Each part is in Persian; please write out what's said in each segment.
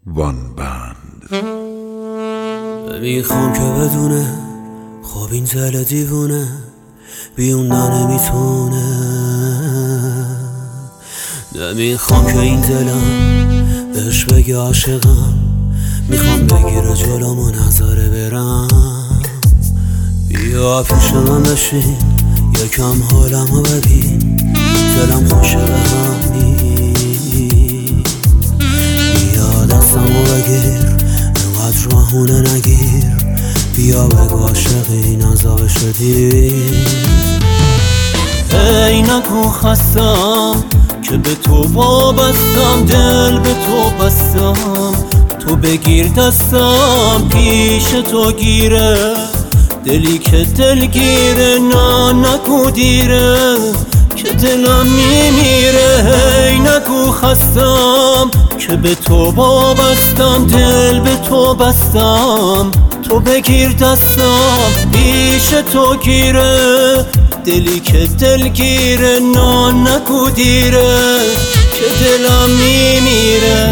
وان بند. میخوام که بدونه خب این دل دیوونه بیوندن نمیتونه. نمیخوام که این دلم بهش بگه عاشقم، میخوام بگیره جلومو نظاره برم. بیا پیش من بشین یکم حالمو ببین، دلم خوشه به همین. بیا دستمو بگیر انقدر مهونه نگیر، بیا بگو عاشقی نزا شدی. ای نگو خستم که به تو وابستم، دل به تو بستم، تو بگیر دستم پیش تو گیره، دلی که دلگیره نه نگو دیره که دلم میمیره. ای نگو خستم که به تو وابستم، دل به تو بستم، تو بگیر دستم پیش تو گیره، دلی که دلگیره نه نگو دیره که دلم میمیره.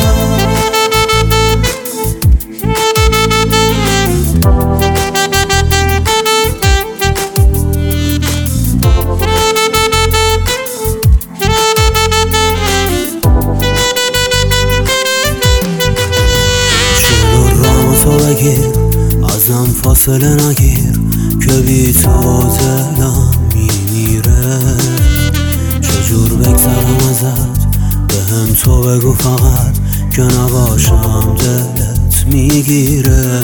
ازم فاصله نگیر که بی تو دلم میمیره. چجور بگذرم ازت بهم تو بگو فقط که نباشم دلت میگیره.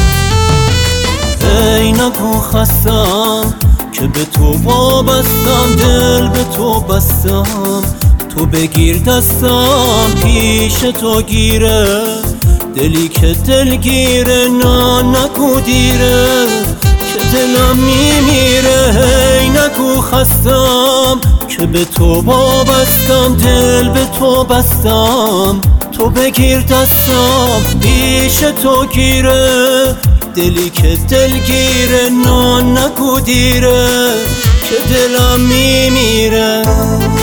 ای نگو خستم که به تو وابستم، دل به تو بستم، تو بگیر دستم پیش تو گیره، دلی که دلگیره نه نگو دیره که دلم میمیره. ای نگو خستم که به تو وابستم، دل به تو بستم، تو بگیر دستم پیش تو گیره، دلی که دلگیره نه نگو دیره که دلم میمیره.